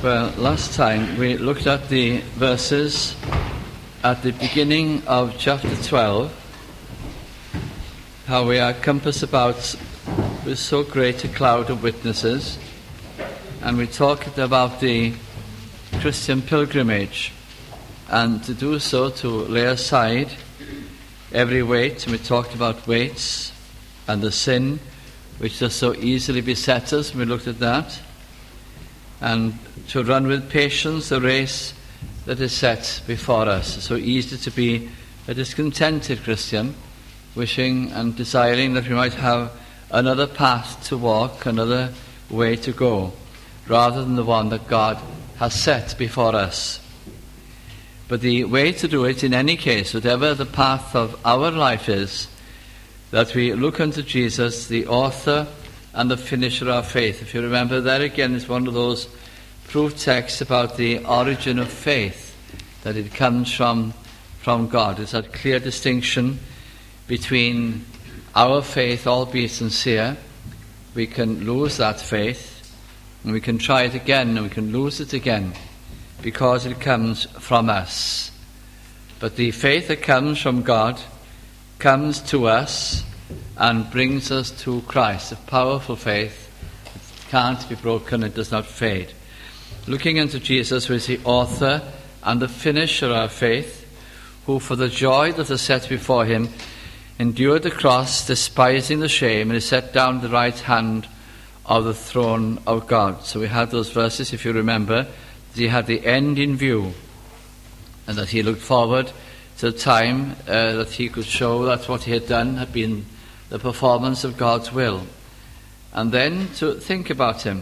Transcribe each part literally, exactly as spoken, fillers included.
Well, last time we looked at the verses at the beginning of chapter twelve, how we are compassed about with so great a cloud of witnesses, and we talked about the Christian pilgrimage, and to do so, to lay aside every weight, and we talked about weights and the sin which does so easily beset us, and we looked at that, and to run with patience the race that is set before us. It's so easy to be a discontented Christian, wishing and desiring that we might have another path to walk, another way to go, rather than the one that God has set before us. But the way to do it, in any case, whatever the path of our life is, that we look unto Jesus, the author and the finisher of our faith. If you remember, there again is one of those proof texts about the origin of faith, that it comes from, from God. It's that clear distinction between our faith, albeit sincere. We can lose that faith, and we can try it again, and we can lose it again, because it comes from us. But the faith that comes from God comes to us and brings us to Christ. A powerful faith. It can't be broken, it does not fade. Looking unto Jesus, who is the author and the finisher of our faith, who for the joy that was set before him endured the cross, despising the shame, and is set down at the right hand of the throne of God. So we had those verses, if you remember, that he had the end in view, and that he looked forward to the time uh, that he could show that what he had done had been the performance of God's will. And then to think about him.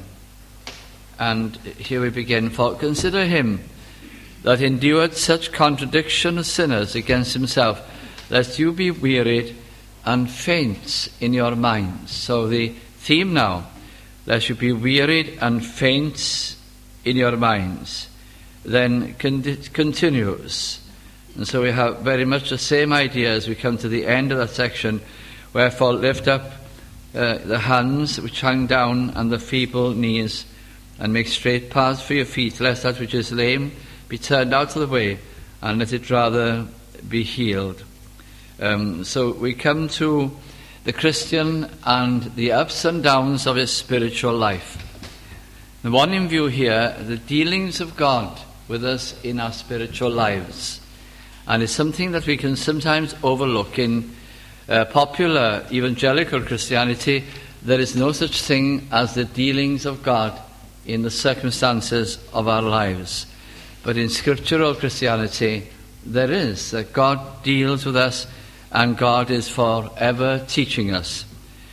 And here we begin. For consider him that endured such contradiction of sinners against himself, lest you be wearied and faint in your minds. So the theme now, lest you be wearied and faint in your minds, then con- continues. And so we have very much the same idea as we come to the end of that section. Wherefore lift up uh, the hands which hang down, and the feeble knees, and make straight paths for your feet, lest that which is lame be turned out of the way, and let it rather be healed. Um, so we come to the Christian and the ups and downs of his spiritual life. The one in view here, the dealings of God with us in our spiritual lives. And it's something that we can sometimes overlook in uh, popular evangelical Christianity. There is no such thing as the dealings of God in the circumstances of our lives. But in scriptural Christianity, there is, that God deals with us, and God is forever teaching us.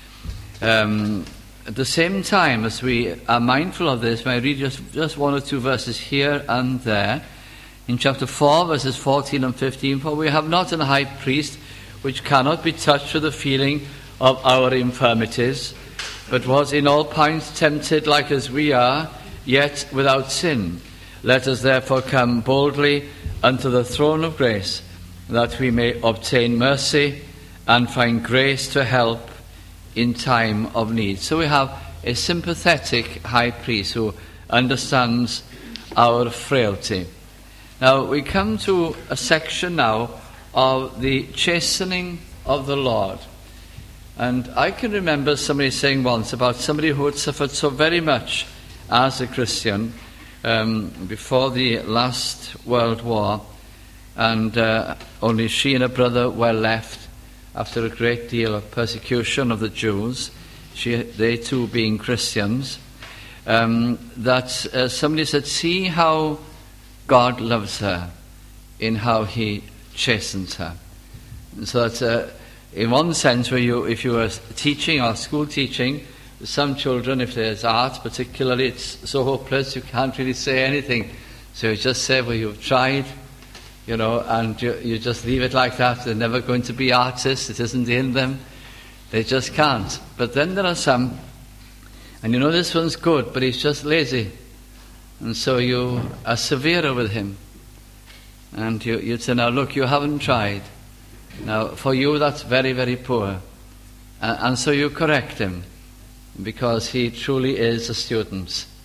Um, at the same time, as we are mindful of this, may I read just, just one or two verses here and there. In chapter four, verses fourteen and fifteen, for we have not an high priest which cannot be touched with the feeling of our infirmities, but was in all points tempted like as we are, yet without sin. Let us therefore come boldly unto the throne of grace, that we may obtain mercy and find grace to help in time of need. So we have a sympathetic high priest who understands our frailty. Now we come to a section now of the chastening of the Lord. And I can remember somebody saying once about somebody who had suffered so very much as a Christian um, before the last World War, and uh, only she and her brother were left after a great deal of persecution of the Jews, she, they too being Christians, um, that uh, somebody said, see how God loves her in how he chastens her. And so that uh, in one sense, where you, if you were teaching or school teaching, some children, if there's art particularly, it's so hopeless you can't really say anything. So you just say, well, you've tried, you know, and you, you just leave it like that. They're never going to be artists. It isn't in them. They just can't. But then there are some, and you know this one's good, but he's just lazy. And so you are severer with him. And you, you say, now look, you haven't tried. Now, for you, that's very, very poor. And, and so you correct him, because he truly is a student.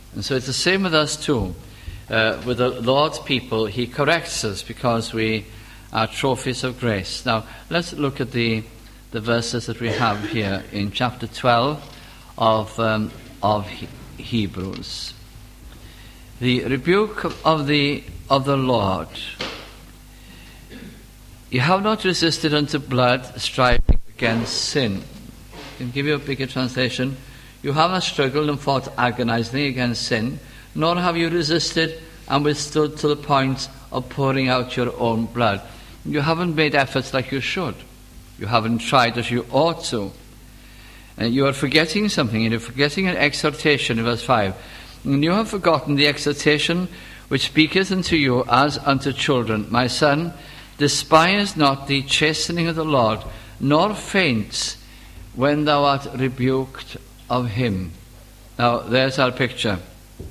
And so it's the same with us too. Uh, with the Lord's people, he corrects us because we are trophies of grace. Now, let's look at the, the verses that we have here in chapter twelve of, um, of he- Hebrews. The rebuke of the, of the Lord. You have not resisted unto blood, striving against sin. I can give you a bigger translation. You have not struggled and fought agonizingly against sin, nor have you resisted and withstood to the point of pouring out your own blood. You haven't made efforts like you should. You haven't tried as you ought to. And you are forgetting something, and you're forgetting an exhortation in verse five. And you have forgotten the exhortation which speaketh unto you as unto children. My son, despise not the chastening of the Lord, nor faint when thou art rebuked of him. Now, there's our picture.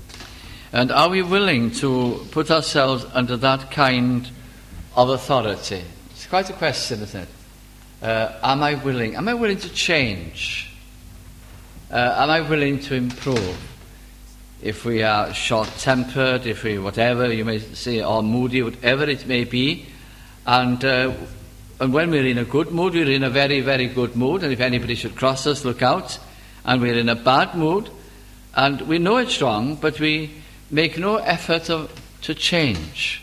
And are we willing to put ourselves under that kind of authority? It's quite a question, isn't it? Uh, am I willing? Am I willing to change? Uh, am I willing to improve? If we are short-tempered, if we whatever you may say, or moody, whatever it may be, and uh, and when we're in a good mood, we're in a very, very good mood, and if anybody should cross us, look out. And we're in a bad mood, and we know it's wrong, but we make no effort of, to change.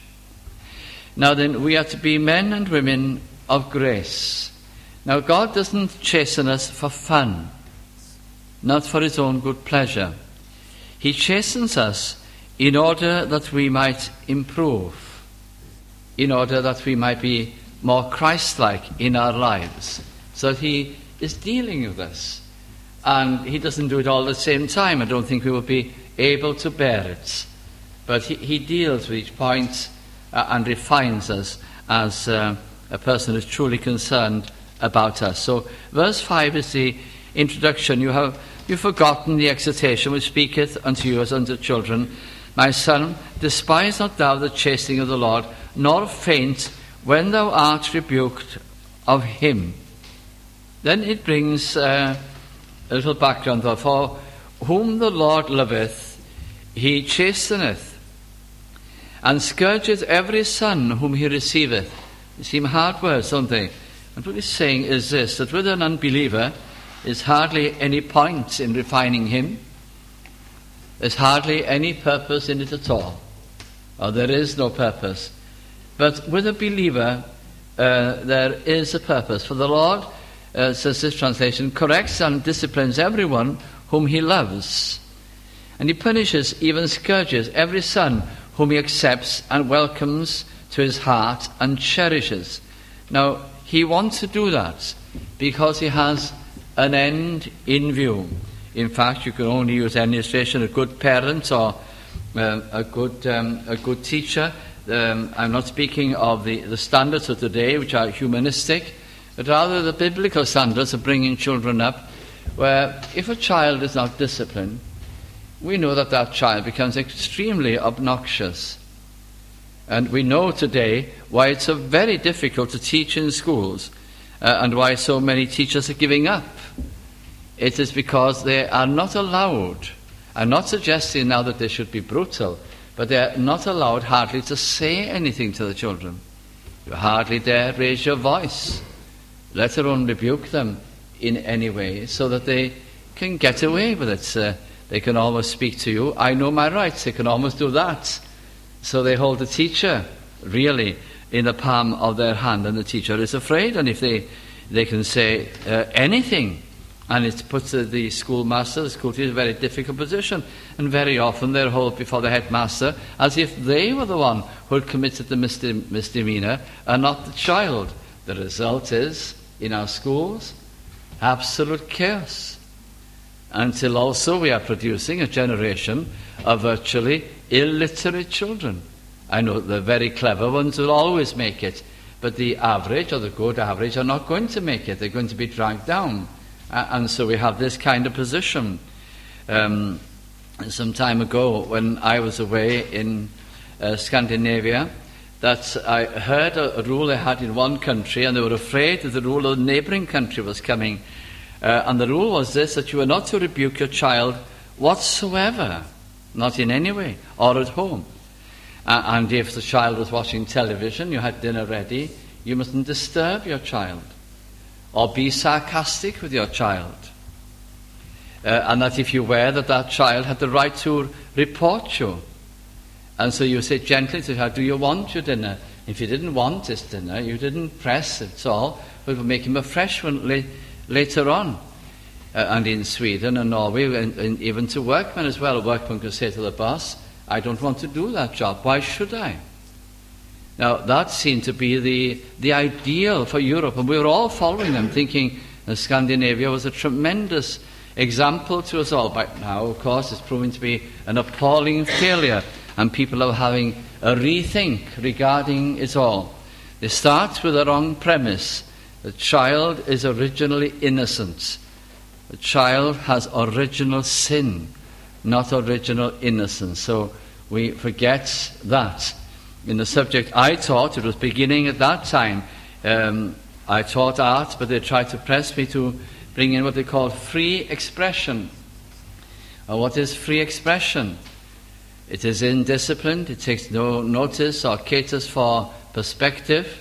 Now then, we are to be men and women of grace. Now, God doesn't chasten us for fun, not for his own good pleasure. He chastens us in order that we might improve, in order that we might be more Christ-like in our lives. So that he is dealing with us. And he doesn't do it all at the same time. I don't think we will be able to bear it. But he, he deals with each point uh, and refines us as uh, a person who is truly concerned about us. So verse five is the introduction. You have you've forgotten the exhortation which speaketh unto you as unto children. My son, despise not thou the chastening of the Lord, nor faint when thou art rebuked of him. Then it brings uh, a little background. For whom the Lord loveth, he chasteneth, and scourgeth every son whom he receiveth. They seem hard words, don't they? And what he's saying is this, that with an unbeliever, there's hardly any point in refining him. There's hardly any purpose in it at all. Or there is no purpose. But with a believer, uh, there is a purpose. For the Lord, uh, says this translation, corrects and disciplines everyone whom he loves. And he punishes, even scourges, every son whom he accepts and welcomes to his heart and cherishes. Now, he wants to do that because he has an end in view. In fact, you can only use any illustration, a good parent or uh, a good um, a good teacher. Um, I'm not speaking of the, the standards of today, which are humanistic, but rather the biblical standards of bringing children up, where if a child is not disciplined, we know that that child becomes extremely obnoxious. And we know today why it's so very difficult to teach in schools uh, and why so many teachers are giving up. It is because they are not allowed. I'm not suggesting now that they should be brutal, but they are not allowed hardly to say anything to the children. You hardly dare raise your voice, let alone rebuke them in any way, so that they can get away with it. Uh, they can almost speak to you, I know my rights. They can almost do that. So they hold the teacher, really, in the palm of their hand, and the teacher is afraid. And if they, they can say uh, anything, and it puts the, the schoolmaster, the school teacher, in a very difficult position. And very often they're held before the headmaster as if they were the one who had committed the misde- misdemeanor and not the child. The result is, in our schools, absolute chaos. Until also we are producing a generation of virtually illiterate children. I know the very clever ones will always make it, but the average or the good average are not going to make it. They're going to be dragged down. Uh, and so we have this kind of position. Um, some time ago, when I was away in uh, Scandinavia, that I heard a, a rule they had in one country, and they were afraid that the rule of the neighbouring country was coming. Uh, and the rule was this, that you were not to rebuke your child whatsoever. not in any way, or at home. Uh, and if the child was watching television, you had dinner ready, you mustn't disturb your child or be sarcastic with your child. Uh, and that if you were, that that child had the right to report you. And so you say gently to her, do you want your dinner? If you didn't want his dinner, you didn't press it all, but would make him a fresh one la- later on. Uh, and in Sweden and Norway, and, and even to workmen as well, a workman could say to the boss, I don't want to do that job, why should I? Now, that seemed to be the, the ideal for Europe, and we were all following them, thinking that Scandinavia was a tremendous example to us all. But now, of course, it's proving to be an appalling failure, and people are having a rethink regarding it all. They start with the wrong premise. The child is originally innocent. The child has original sin, not original innocence. So we forget that. In the subject I taught, it was beginning at that time. Um, I taught art, but they tried to press me to bring in what they call free expression. Uh, what is free expression? It is indisciplined, it takes no notice or caters for perspective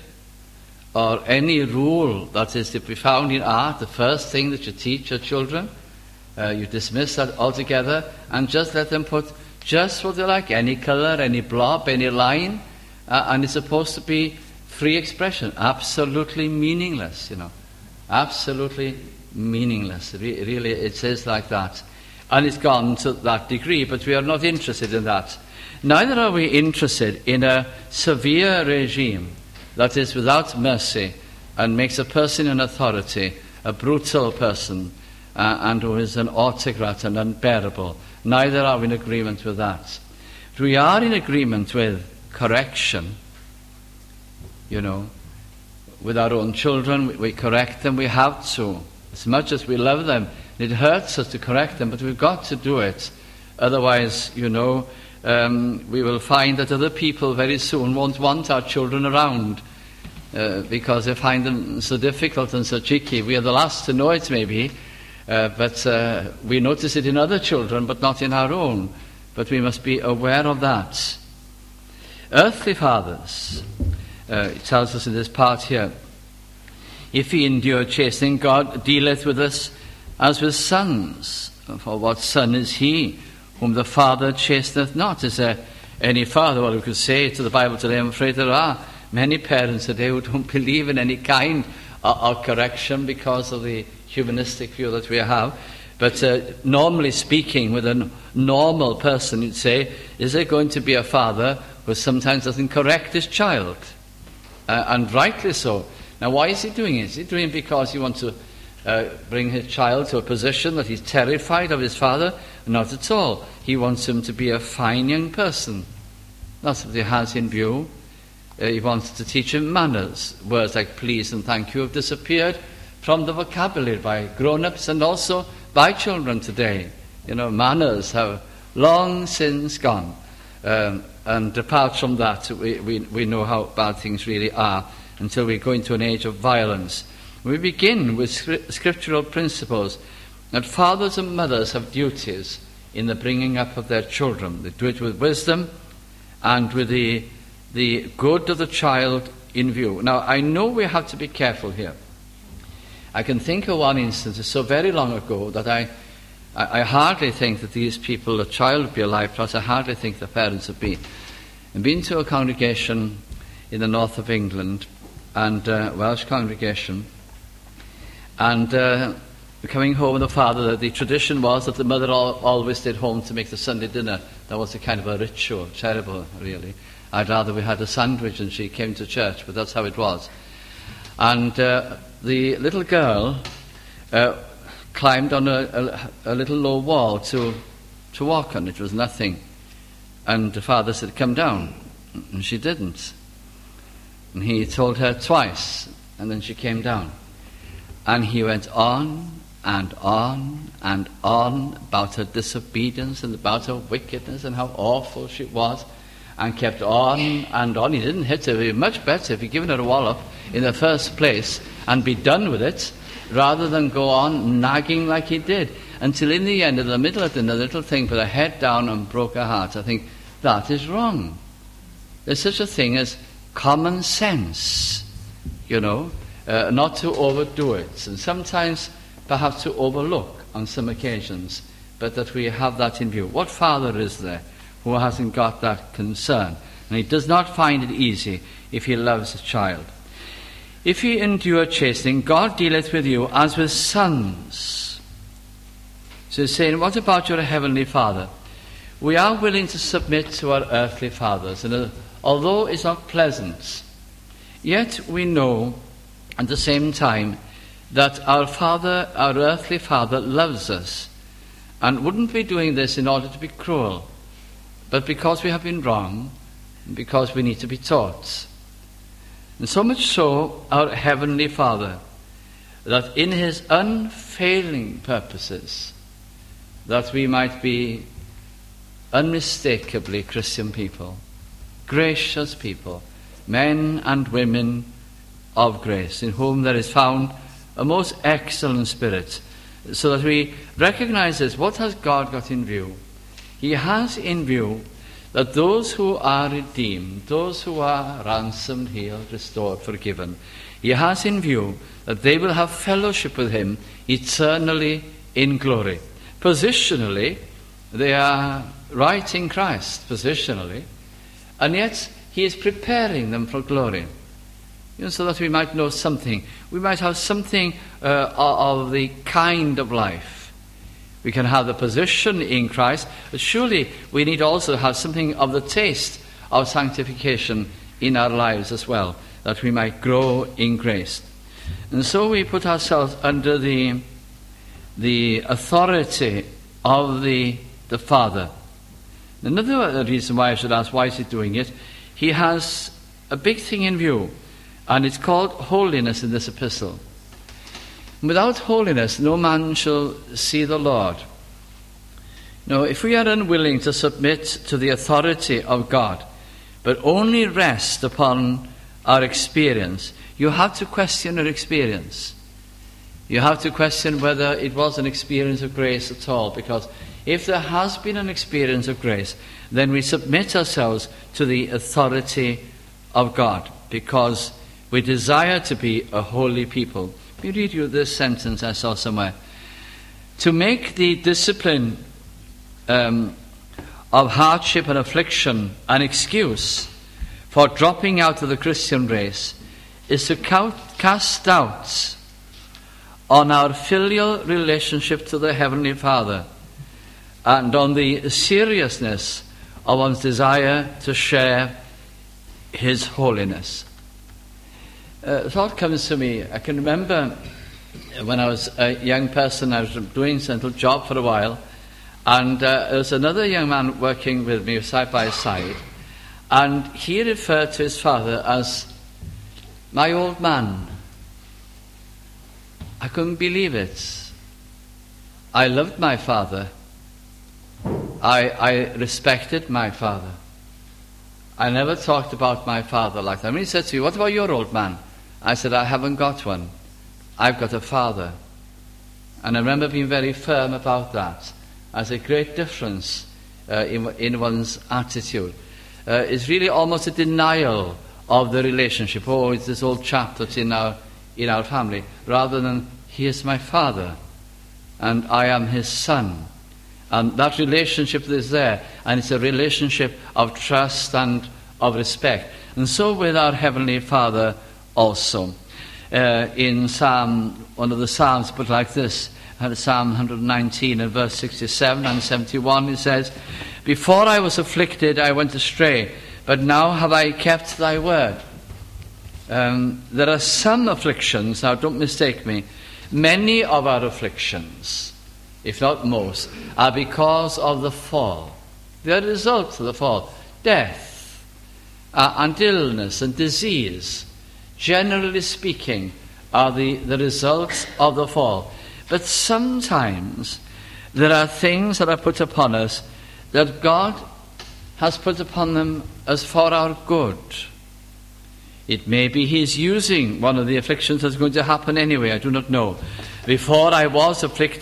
or any rule that is to be found in art. The first thing that you teach your children, uh, you dismiss that altogether and just let them put just what they like, any colour, any blob, any line, uh, and it's supposed to be free expression, absolutely meaningless, you know, absolutely meaningless. Re- really, it is like that. And it's gone to that degree, but we are not interested in that. Neither are we interested in a severe regime that is without mercy and makes a person in authority a brutal person uh, and who is an autocrat and unbearable. Neither are we in agreement with that. But we are in agreement with correction. You know, with our own children, we, we correct them, we have to. As much as we love them, it hurts us to correct them, but we've got to do it. Otherwise, you know, um, we will find that other people very soon won't want our children around uh, because they find them so difficult and so cheeky. We are the last to know it, maybe, uh, but uh, we notice it in other children, but not in our own. But we must be aware of that. Earthly fathers, uh, it tells us in this part here, if he endure chastening, God dealeth with us as with sons. For what son is he whom the Father chasteneth not? Is there any father? Well, we could say to the Bible today, I'm afraid there are many parents today who don't believe in any kind of, of correction because of the humanistic view that we have. But uh, normally speaking, with a normal person, you'd say, is there going to be a father who sometimes doesn't correct his child? Uh, and rightly so. Now, why is he doing it? Is he doing it because he wants to uh, bring his child to a position that he's terrified of his father? Not at all. He wants him to be a fine young person. That's what he has in view. Uh, he wants to teach him manners. Words like please and thank you have disappeared from the vocabulary by grown-ups and also by children today. You know, manners have long since gone. Um, and apart from that, we, we, we know how bad things really are until we go into an age of violence. We begin with scri- scriptural principles that fathers and mothers have duties in the bringing up of their children. They do it with wisdom and with the, the good of the child in view. Now, I know we have to be careful here. I can think of one instance, it's so very long ago that I, I, I hardly think that these people, the child would be alive, plus I hardly think the parents would be. I've been to a congregation in the north of England, and uh, Welsh congregation, and uh, coming home with the father, the tradition was that the mother al- always stayed home to make the Sunday dinner. That was a kind of a ritual, terrible really. I'd rather we had a sandwich and she came to church, but that's how it was. And uh, the little girl uh, climbed on a, a, a little low wall to, to walk on. It was nothing. And the father said, come down. And she didn't. And he told her twice, and then she came down. And he went on and on and on about her disobedience and about her wickedness and how awful she was, and kept on and on. He didn't hit her. It would be much better if he'd given her a wallop in the first place and be done with it, rather than go on nagging like he did. until in the end, in the middle of the little thing, put her head down and broke her heart. I think that is wrong. There's such a thing as common sense, you know, uh, not to overdo it, and sometimes perhaps to overlook on some occasions, but that we have that in view. What father is there who hasn't got that concern? And he does not find it easy if he loves a child. If ye endure chastening, God dealeth with you as with sons. So he's saying, what about your heavenly Father? We are willing to submit to our earthly fathers, and uh, although it's not pleasant, yet we know at the same time that our Father, our earthly Father, loves us, and wouldn't be doing this in order to be cruel, but because we have been wrong, and because we need to be taught. And so much so, our Heavenly Father, that in his unfailing purposes, that we might be unmistakably Christian people, gracious people, men and women of grace, in whom there is found a most excellent spirit, so that we recognize this. What has God got in view? He has in view that those who are redeemed, those who are ransomed, healed, restored, forgiven, he has in view that they will have fellowship with him eternally in glory. Positionally, they are right in Christ, positionally, and yet he is preparing them for glory. You know, so that we might know something. We might have something uh, of the kind of life. We can have the position in Christ, but surely we need also to have something of the taste of sanctification in our lives as well, that we might grow in grace. And so we put ourselves under the the authority of the, the Father. Another reason why I should ask, why is he doing it? He has a big thing in view, and it's called holiness in this epistle. Without holiness, no man shall see the Lord. No, if we are unwilling to submit to the authority of God, but only rest upon our experience, you have to question your experience. You have to question whether it was an experience of grace at all, because if there has been an experience of grace, then we submit ourselves to the authority of God, because we desire to be a holy people. Let me read you this sentence I saw somewhere. To make the discipline um, of hardship and affliction an excuse for dropping out of the Christian race is to count, cast doubts on our filial relationship to the Heavenly Father and on the seriousness of one's desire to share his holiness. Uh, a thought comes to me. I can remember when I was a young person, I was doing a little job for a while, and uh, there was another young man working with me side by side, and he referred to his father as my old man. I couldn't believe it. I loved my father. I, I respected my father. I never talked about my father like that. When he said to me, what about your old man? I said, I haven't got one. I've got a father. And I remember being very firm about that. As a great difference uh, in, in one's attitude. Uh, it's really almost a denial of the relationship. Oh, it's this old chap that's in our, in our family. Rather than, he is my father, and I am his son. And that relationship is there. And it's a relationship of trust and of respect. And so with our Heavenly Father also. Uh, in Psalm, one of the Psalms put like this, Psalm one nineteen and verse sixty-seven and seventy-one, it says, before I was afflicted I went astray, but now have I kept thy word. Um, there are some afflictions, now don't mistake me, many of our afflictions, if not most, are because of the fall. They are the result of the fall. Death uh, and illness and disease, generally speaking, are the, the results of the fall. But sometimes there are things that are put upon us that God has put upon them as for our good. It may be he is using one of the afflictions that's going to happen anyway, I do not know. Before I was afflicted,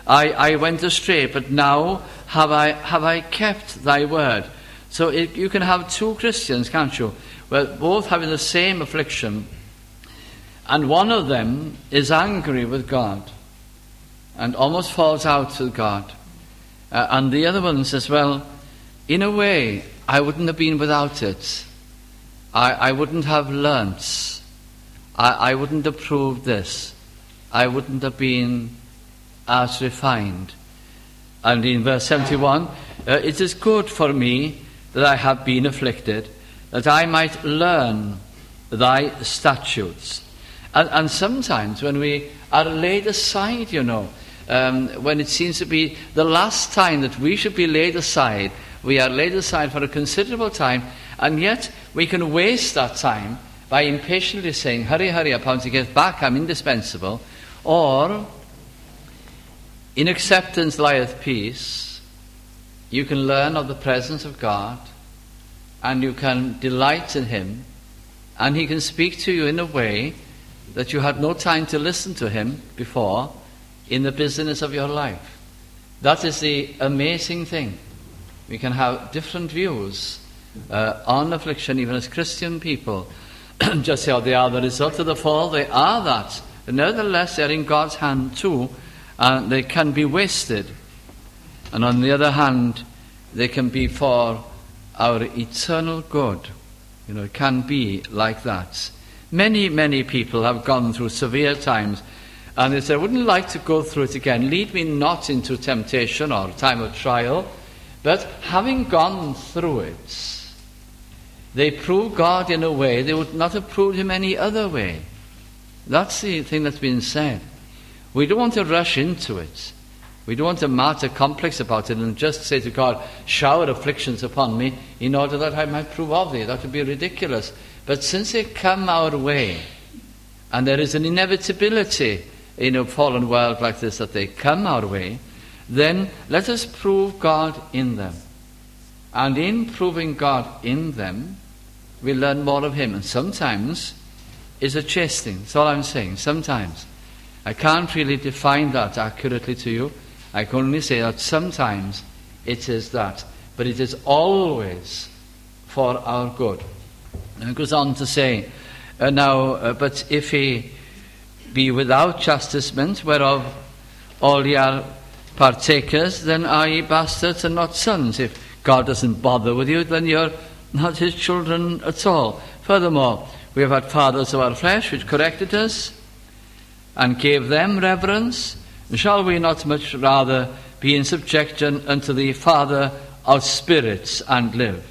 I, I went astray, but now have I have I kept thy word. So it, you can have two Christians, can't you? Well, both having the same affliction, and one of them is angry with God and almost falls out with God. Uh, and the other one says, well, in a way, I wouldn't have been without it. I, I wouldn't have learnt. I, I wouldn't have proved this. I wouldn't have been as refined. And in verse seventy-one, uh, it is good for me that I have been afflicted, that I might learn thy statutes. And, and sometimes when we are laid aside, you know, um, when it seems to be the last time that we should be laid aside, we are laid aside for a considerable time, and yet we can waste that time by impatiently saying, hurry, hurry, I want to get back, I'm indispensable. Or, in acceptance lieth peace. You can learn of the presence of God, and you can delight in him, and he can speak to you in a way that you had no time to listen to him before in the busyness of your life. That is the amazing thing. We can have different views uh, on affliction, even as Christian people. Just how they are the result of the fall, they are that. But nevertheless, they're in God's hand too, and they can be wasted. And on the other hand, they can be for our eternal good. You know, it can be like that. Many, many people have gone through severe times, and they say, I wouldn't like to go through it again. Lead me not into temptation or time of trial. But having gone through it, they prove God in a way they would not have proved him any other way. That's the thing that's been said. We don't want to rush into it. We don't want a martyr complex about it and just say to God, shower afflictions upon me in order that I might prove of thee. That would be ridiculous. But since they come our way, and there is an inevitability in a fallen world like this that they come our way, then let us prove God in them. And in proving God in them, we learn more of him. And sometimes it's a chastening. That's all I'm saying. Sometimes. I can't really define that accurately to you. I can only say that sometimes it is that. But it is always for our good. And it goes on to say, uh, now, uh, but if he be without chastisement, whereof all ye are partakers, then are ye bastards and not sons. If God doesn't bother with you, then you're not his children at all. Furthermore, we have had fathers of our flesh which corrected us and gave them reverence. Shall we not much rather be in subjection unto the Father of spirits and live?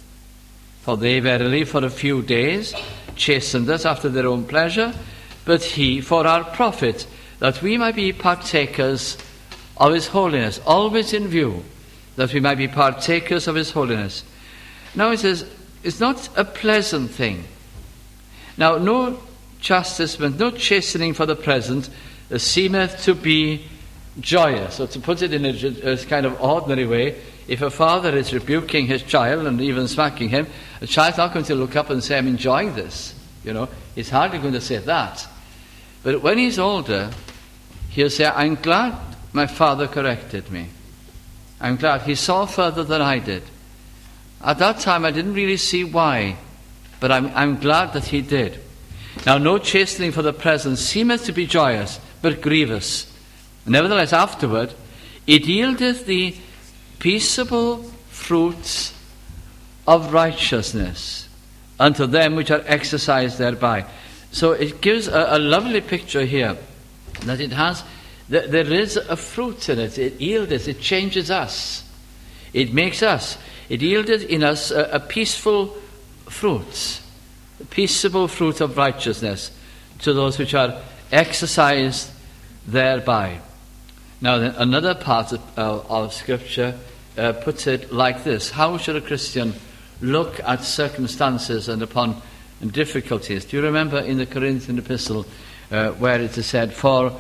For they verily for a few days chastened us after their own pleasure, but he for our profit, that we might be partakers of his holiness. Always in view, that we might be partakers of his holiness. Now it says, it's not a pleasant thing. Now no chastisement, no chastening for the present uh, seemeth to be joyous. So to put it in a, a kind of ordinary way, if a father is rebuking his child and even smacking him, a child's not going to look up and say, I'm enjoying this. You know, he's hardly going to say that. But when he's older, he'll say, I'm glad my father corrected me. I'm glad he saw further than I did. At that time I didn't really see why, but I'm, I'm glad that he did. Now no chastening for the present seemeth to be joyous, but grievous. Nevertheless afterward it yieldeth the peaceable fruits of righteousness unto them which are exercised thereby. So it gives a, a lovely picture here, that it has, that there is a fruit in it. It yieldeth, it changes us. It makes us, it yielded in us a, a peaceful fruit, a peaceable fruit of righteousness to those which are exercised thereby. Now then, another part of, uh, of Scripture uh, puts it like this. How should a Christian look at circumstances and upon difficulties? Do you remember in the Corinthian epistle uh, where it is said, for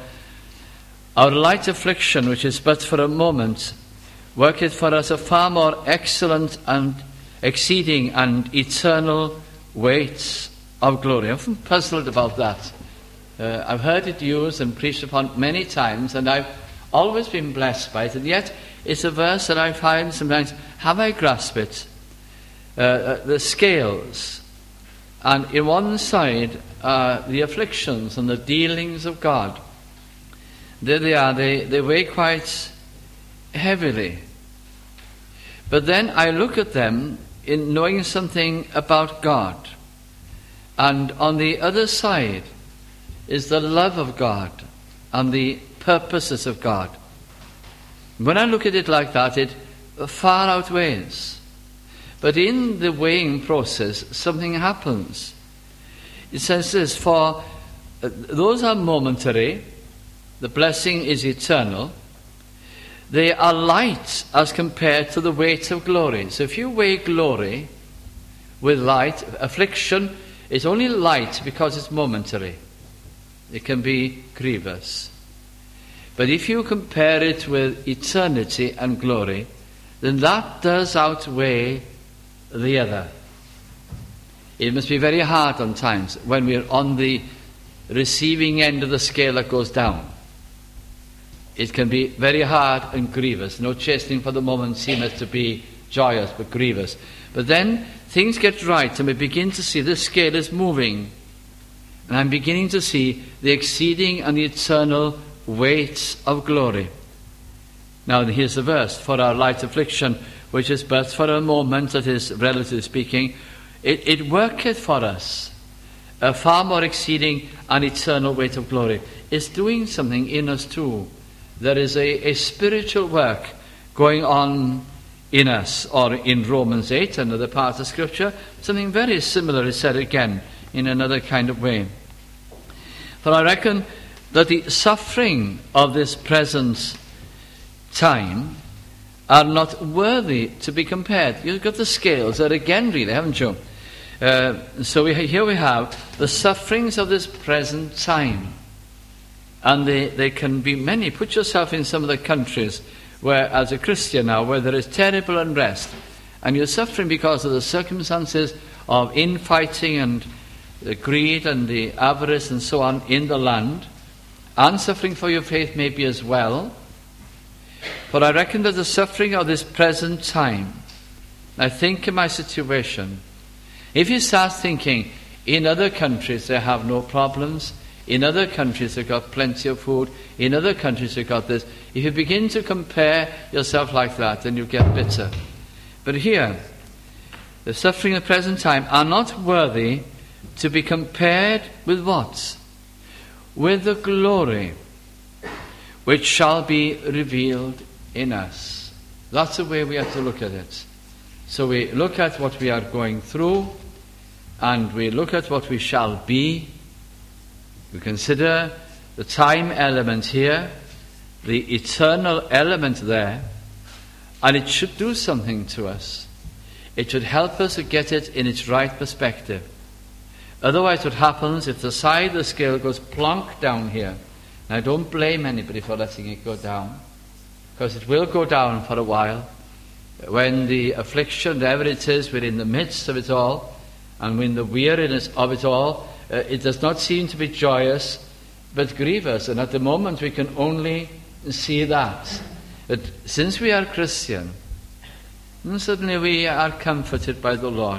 our light affliction, which is but for a moment, worketh for us a far more excellent and exceeding and eternal weight of glory. I'm often puzzled about that. Uh, I've heard it used and preached upon many times, and I've always been blessed by it, and yet it's a verse that I find sometimes, have I grasped it? Uh, uh, the scales, and in one side are the afflictions and the dealings of God. There they are, they, they weigh quite heavily. But then I look at them in knowing something about God. And on the other side is the love of God and the purposes of God. When I look at it like that, it far outweighs. But in the weighing process, something happens. It says this, for uh, those are momentary, the blessing is eternal. They are light as compared to the weight of glory. So if you weigh glory with light, affliction is only light because it's momentary. It can be grievous. But if you compare it with eternity and glory, then that does outweigh the other. It must be very hard on times when we're on the receiving end of the scale that goes down. It can be very hard and grievous. No chastening for the moment seemeth to be joyous, but grievous. But then things get right, and we begin to see the scale is moving. And I'm beginning to see the exceeding and the eternal weight of glory. Now here's the verse. For our light affliction, which is but for a moment, that is, relatively speaking, it, it worketh for us a far more exceeding and eternal weight of glory. It's doing something in us too. There is a, a spiritual work going on in us, or in Romans eight, another part of Scripture. Something very similar is said again in another kind of way. For I reckon that the suffering of this present time are not worthy to be compared. You've got the scales there again, really, haven't you? Uh, so we, here we have the sufferings of this present time. And they, they can be many. Put yourself in some of the countries where, as a Christian now, where there is terrible unrest, and you're suffering because of the circumstances of infighting and the greed and the avarice and so on in the land, and suffering for your faith maybe as well. For I reckon that the suffering of this present time, I think in my situation, if you start thinking, in other countries they have no problems, in other countries they've got plenty of food, in other countries they've got this, if you begin to compare yourself like that, then you get bitter. But here, the suffering of the present time are not worthy to be compared with what? With the glory which shall be revealed in us. That's the way we have to look at it. So we look at what we are going through, and we look at what we shall be. We consider the time element here, the eternal element there, and it should do something to us. It should help us to get it in its right perspective. Otherwise what happens, if the side of the scale goes plonk down here, and I don't blame anybody for letting it go down, because it will go down for a while, when the affliction, whatever it is, we're in the midst of it all, and when the weariness of it all, uh, it does not seem to be joyous, but grievous. And at the moment we can only see that. But since we are Christian, and suddenly we are comforted by the Lord.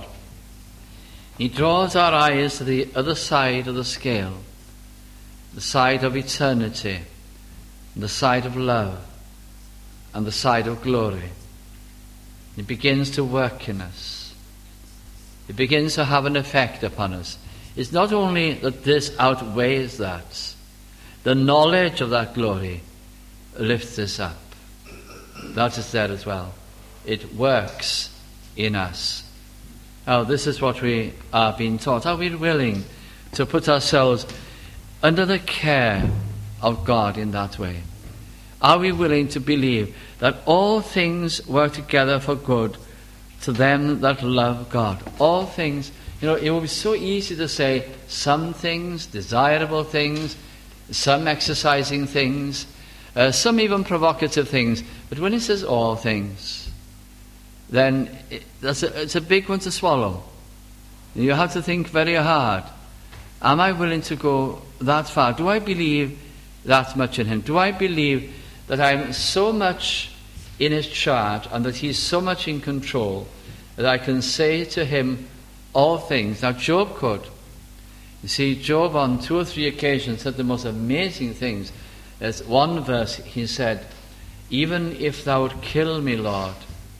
He draws our eyes to the other side of the scale, the side of eternity, the side of love, and the side of glory. It begins to work in us. It begins to have an effect upon us. It's not only that this outweighs that. The knowledge of that glory lifts us up. That is there as well. It works in us. Now, this is what we are being taught. Are we willing to put ourselves under the care of God in that way? Are we willing to believe that all things work together for good to them that love God? All things, you know, it would be so easy to say some things, desirable things, some exercising things, uh, some even provocative things. But when it says all things, then it, that's a, it's a big one to swallow. You have to think very hard. Am I willing to go that far? Do I believe that much in Him? Do I believe that I'm so much in his charge and that he's so much in control that I can say to him all things. Now Job could. You see, Job on two or three occasions said the most amazing things. There's one verse he said, even if thou would kill me, Lord,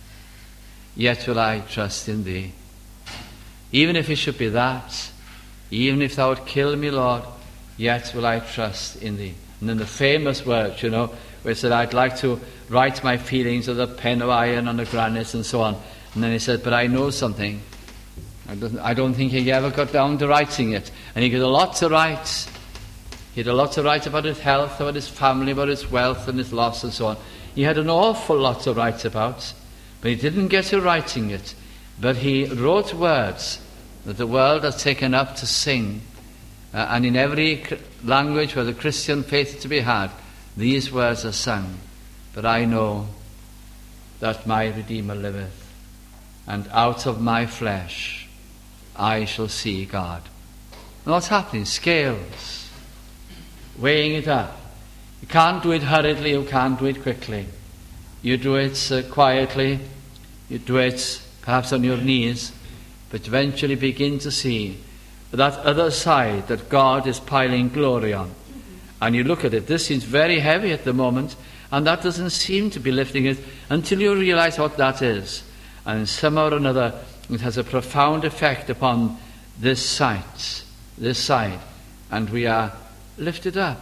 yet will I trust in thee. Even if it should be that, even if thou would kill me, Lord, yet will I trust in thee. And then the famous words, you know, where he said, I'd like to write my feelings with a pen of iron on the granite and so on. And then he said, but I know something. I don't, I don't think he ever got down to writing it. And he had a lot to write. He had a lot to write about his health, about his family, about his wealth and his loss and so on. He had an awful lot to write about, but he didn't get to writing it. But he wrote words that the world has taken up to sing. Uh, and in every language where the Christian faith is to be had, these words are sung. But I know that my Redeemer liveth, and out of my flesh I shall see God. And what's happening? Scales. Weighing it up. You can't do it hurriedly, you can't do it quickly. You do it uh, quietly, you do it perhaps on your knees, but eventually begin to see that other side that God is piling glory on. And you look at it, this seems very heavy at the moment, and that doesn't seem to be lifting it until you realize what that is. And somehow or another, it has a profound effect upon this side, this side, and we are lifted up.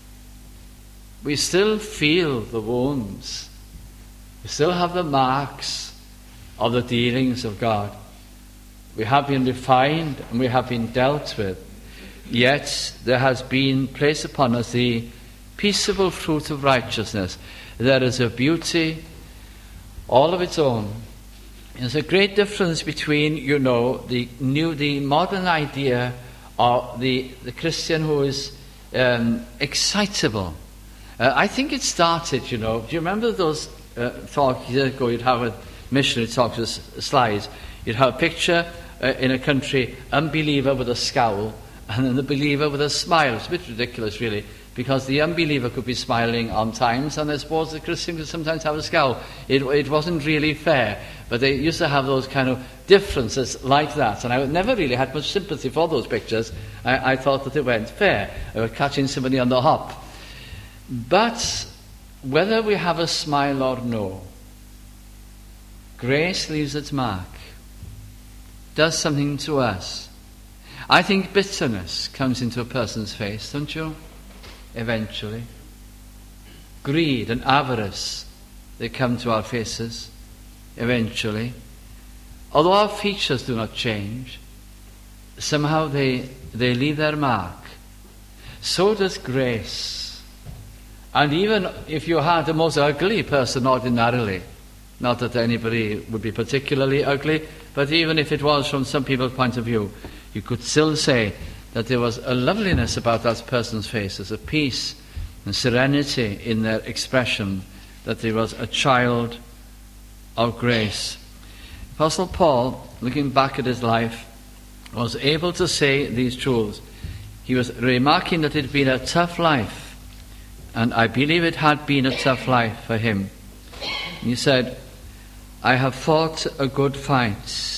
We still feel the wounds. We still have the marks of the dealings of God. We have been refined and we have been dealt with. Yet there has been placed upon us the peaceable fruit of righteousness. There is a beauty all of its own. There's a great difference between, you know, the new, the modern idea of the, the Christian who is um, excitable. Uh, I think it started, you know, do you remember those uh, talks years ago you'd have a missionary talks with slides? You'd have a picture uh, in a country, unbeliever with a scowl, and then the believer with a smile. It's a bit ridiculous, really, because the unbeliever could be smiling on times, and I suppose the Christian could sometimes have a scowl. It, it wasn't really fair, but they used to have those kind of differences like that, and I never really had much sympathy for those pictures. I, I thought that they weren't fair. They were catching somebody on the hop. But whether we have a smile or no, grace leaves its mark, does something to us. I think bitterness comes into a person's face, don't you? Eventually. Greed and avarice, they come to our faces, eventually. Although our features do not change, somehow they, they leave their mark. So does grace. And even if you had the most ugly person ordinarily, not that anybody would be particularly ugly, but even if it was from some people's point of view, you could still say that there was a loveliness about that person's face, there's a peace and serenity in their expression, that there was a child of grace. Apostle Paul, looking back at his life, was able to say these truths. He was remarking that it had been a tough life, and I believe it had been a tough life for him. He said, I have fought a good fight.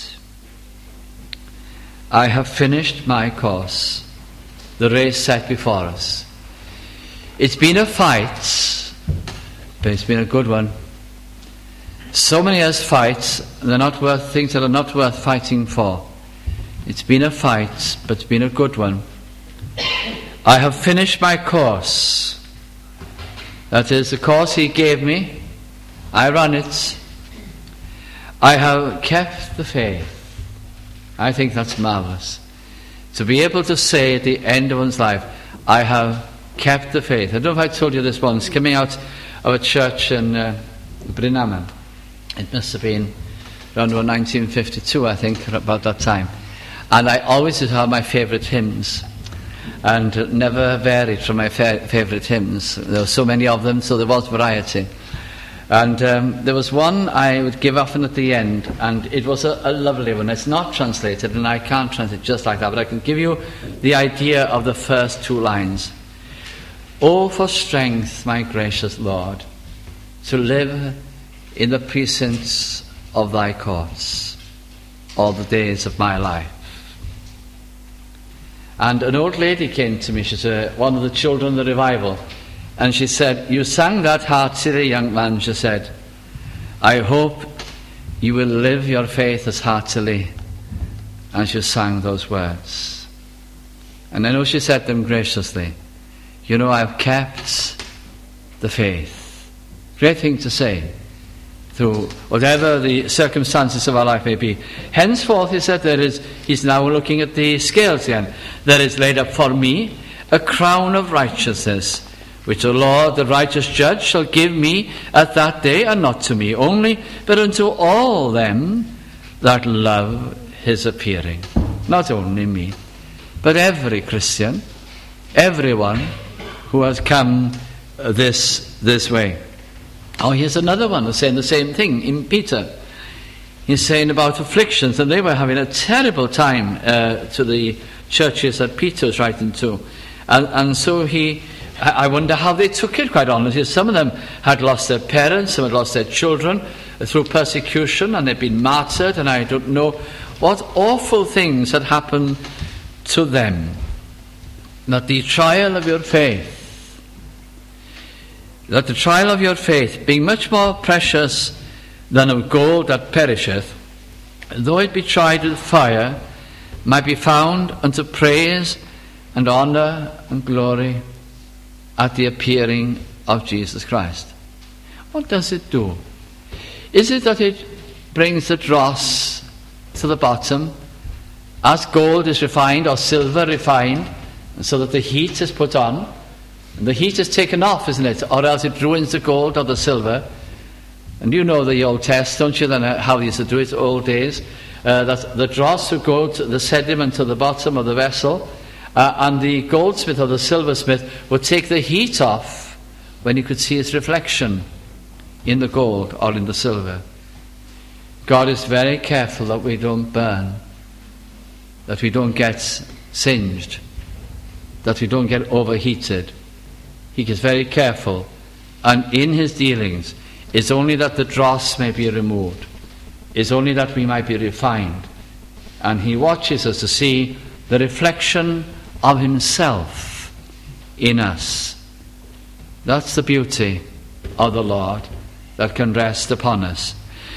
I have finished my course, the race set before us. It's been a fight, but it's been a good one. So many as fights, they're not worth things that are not worth fighting for. It's been a fight, but it's been a good one. I have finished my course. That is the course he gave me. I run it. I have kept the faith. I think that's marvelous. To be able to say at the end of one's life, I have kept the faith. I don't know if I told you this once, coming out of a church in uh, Brynaman. It must have been around nineteen fifty-two, I think, about that time. And I always used to have my favourite hymns, and never varied from my fa- favourite hymns. There were so many of them, so there was variety. And um, there was one I would give often at the end, and it was a, a lovely one. It's not translated, and I can't translate it just like that, but I can give you the idea of the first two lines. Oh, for strength, my gracious Lord, to live in the precincts of thy courts all the days of my life. And an old lady came to me, she's uh, one of the children of the revival, and she said, you sang that heartily, young man, she said. I hope you will live your faith as heartily as you sang those words. And I know she said them graciously. You know, I've kept the faith. Great thing to say, through whatever the circumstances of our life may be. Henceforth, he said, there is, he's now looking at the scales again. There is laid up for me a crown of righteousness, which the Lord, the righteous judge, shall give me at that day, and not to me only, but unto all them that love his appearing. Not only me, but every Christian, everyone who has come this this way. Oh, here's another one saying the same thing in Peter. He's saying about afflictions, and they were having a terrible time uh, to the churches that Peter was writing to. And, and so he, I wonder how they took it, quite honestly. Some of them had lost their parents, some had lost their children through persecution, and they'd been martyred, and I don't know what awful things had happened to them. That the trial of your faith, that the trial of your faith, being much more precious than of gold that perisheth, though it be tried with fire, might be found unto praise and honour and glory at the appearing of Jesus Christ. What does it do? Is it that it brings the dross to the bottom, as gold is refined or silver refined, so that the heat is put on, and the heat is taken off, isn't it? Or else it ruins the gold or the silver. And you know the old test, don't you, then how they used to do it old days, uh, that the dross would go to the sediment to the bottom of the vessel, uh, and the goldsmith or the silversmith would take the heat off when he could see his reflection in the gold or in the silver. God is very careful that we don't burn, that we don't get singed, that we don't get overheated. He is very careful, and in his dealings it's only that the dross may be removed, it's only that we might be refined, and he watches us to see the reflection of himself in us. That's the beauty of the Lord that can rest upon us.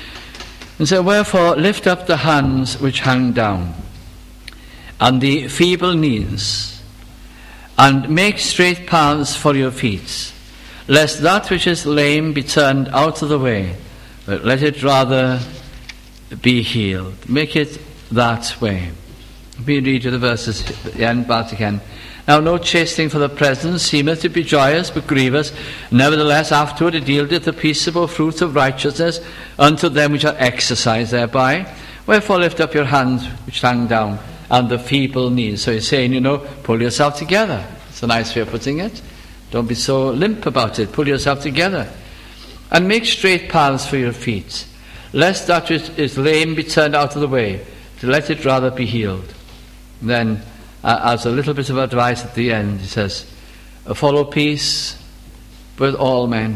And so, wherefore, lift up the hands which hang down, and the feeble knees, and make straight paths for your feet, lest that which is lame be turned out of the way, but let it rather be healed. Make it that way. We read you the verses at the end back again. Now no chastening for the present seemeth to be joyous, but grievous. Nevertheless afterward it yieldeth the peaceable fruit of righteousness unto them which are exercised thereby. Wherefore lift up your hands which hang down, and the feeble knees. So he's saying, you know, pull yourself together. It's a nice way of putting it. Don't be so limp about it. Pull yourself together. And make straight paths for your feet, lest that which is lame be turned out of the way, to let it rather be healed. And then, uh, as a little bit of advice at the end, he says, follow peace with all men,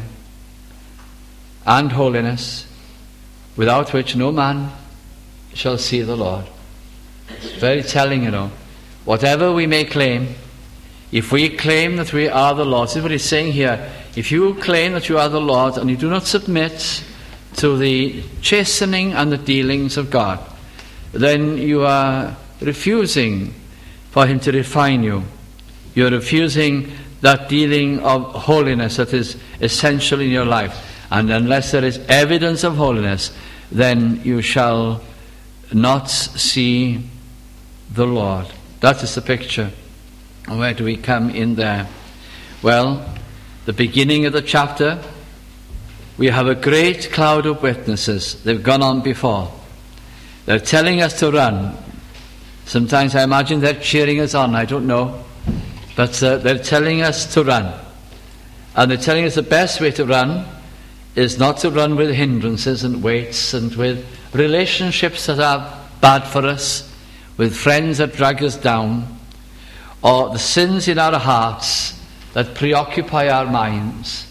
and holiness, without which no man shall see the Lord. It's very telling, you know. Whatever we may claim, if we claim that we are the Lord, this is what he's saying here. If you claim that you are the Lord and you do not submit to the chastening and the dealings of God, then you are refusing for him to refine you. You're refusing that dealing of holiness that is essential in your life. And unless there is evidence of holiness, then you shall not see the Lord. That is the picture. And where do we come in there? Well, the beginning of the chapter, we have a great cloud of witnesses. They've gone on before. They're telling us to run. Sometimes I imagine they're cheering us on, I don't know. But uh, they're telling us to run. And they're telling us the best way to run is not to run with hindrances and weights and with relationships that are bad for us, with friends that drag us down, or the sins in our hearts that preoccupy our minds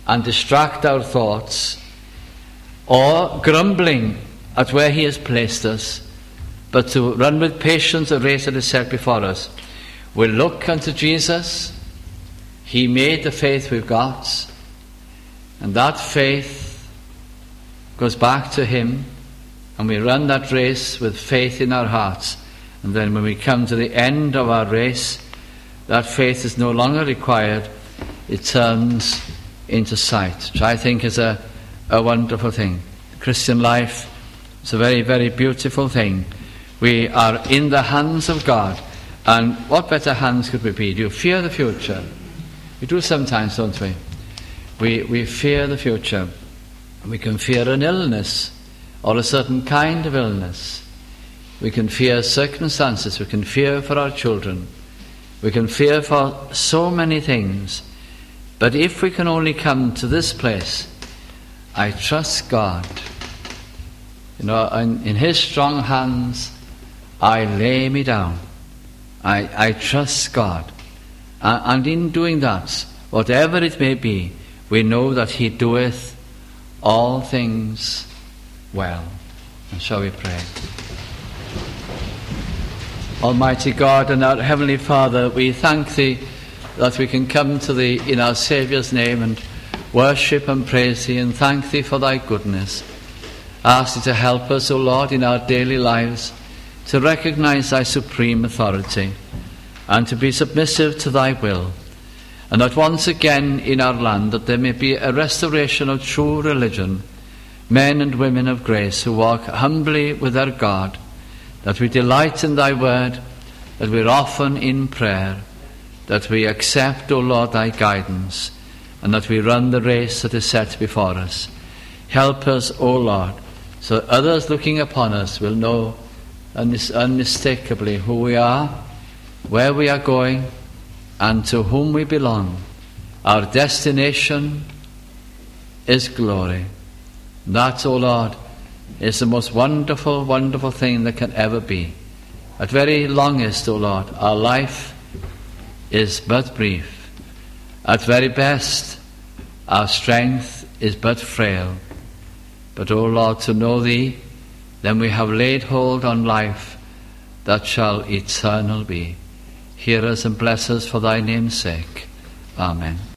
and distract our thoughts, or grumbling at where he has placed us, but to run with patience the race that is set before us. We'll look unto Jesus. He made the faith we've got, and that faith goes back to him, and we run that race with faith in our hearts. And then when we come to the end of our race, that faith is no longer required. It turns into sight, which I think is a, a wonderful thing. Christian life is a very, very beautiful thing. We are in the hands of God, and what better hands could we be? Do you fear the future? We do sometimes, don't we? We, we fear the future. We can fear an illness, or a certain kind of illness. We can fear circumstances. We can fear for our children. We can fear for so many things. But if we can only come to this place, I trust God. You know, in, in his strong hands I lay me down. I, I trust God. And, and in doing that, whatever it may be, we know that he doeth all things well. And shall we pray? Almighty God and our Heavenly Father, we thank thee that we can come to thee in our Saviour's name and worship and praise thee and thank thee for thy goodness. Ask thee to help us, O Lord, in our daily lives to recognize thy supreme authority and to be submissive to thy will, and that once again in our land that there may be a restoration of true religion, men and women of grace who walk humbly with their God, that we delight in thy word, that we're often in prayer, that we accept, O Lord, thy guidance, and that we run the race that is set before us. Help us, O Lord, so that others looking upon us will know unmistakably who we are, where we are going, and to whom we belong. Our destination is glory. That, O Lord, is the most wonderful, wonderful thing that can ever be. At very longest, O Lord, our life is but brief. At very best, our strength is but frail. But, O Lord, to know thee, then we have laid hold on life that shall eternal be. Hear us and bless us for thy name's sake. Amen.